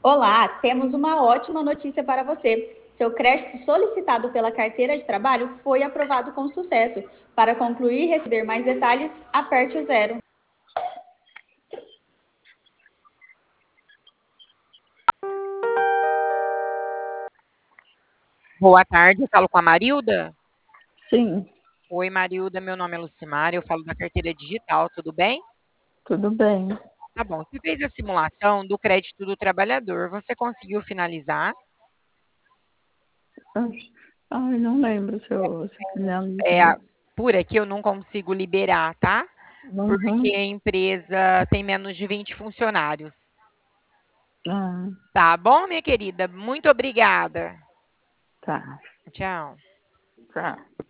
Olá, temos uma ótima notícia para você. Seu crédito solicitado pela carteira de trabalho foi aprovado com sucesso. Para concluir e receber mais detalhes, aperte o zero. Boa tarde, eu falo com a Marilda. Sim, Oi, Marilda, meu nome é Lucimar, eu falo da carteira digital, tudo bem? tudo bem. Tá bom, você fez a simulação do crédito do trabalhador, você conseguiu finalizar? Ai, não lembro se É, finalizei. por aqui eu não consigo liberar, tá? Porque Uhum. a empresa tem menos de 20 funcionários. Ah, Tá bom, minha querida? Muito obrigada. tá, Tchau. tá.